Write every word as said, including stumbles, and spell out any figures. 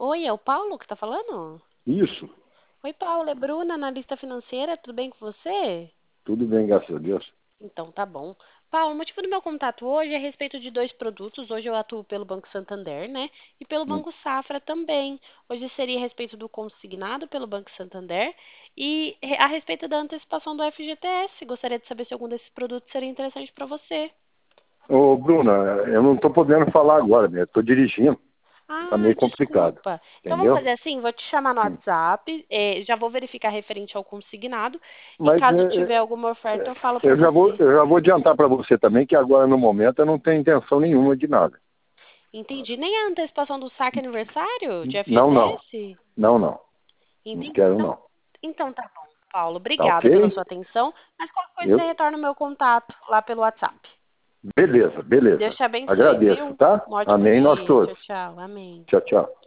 Oi, é o Paulo que tá falando? Isso, Oi, Paulo, é Bruna, analista financeira, tudo bem com você? tudo bem, graças a Deus. Então tá bom. Paulo, o motivo do meu contato hoje é a respeito de dois produtos. Hoje eu atuo pelo Banco Santander, né? E pelo Hum. Banco Safra também. Hoje seria a respeito do consignado pelo Banco Santander e re- a respeito da antecipação do F G T S. Gostaria de saber se algum desses produtos seria interessante para você. Ô, Bruna, eu não estou podendo falar agora, né? Estou dirigindo, tá Ah, meio complicado, desculpa. Então vamos entendeu? fazer assim, vou te chamar no Hum. WhatsApp, eh, já vou verificar referente ao consignado e Mas caso é, tiver alguma oferta é, eu falo para eu, já vou, você. eu já vou adiantar para você também que agora, no momento, eu não tenho intenção nenhuma de nada. Entendi. Nem a antecipação do saque aniversário de Não, não, F G T S? não, não, não Entendi. quero Então, não. então tá bom, Paulo. Tá Obrigada pela ok? sua atenção, mas qualquer coisa você Eu, retorna o meu contato lá pelo WhatsApp. beleza, Deus beleza. te abençoe, Agradeço, viu? tá? Um ótimo Amém, nós dia. Tchau, todos. tchau. Amém. Tchau, tchau.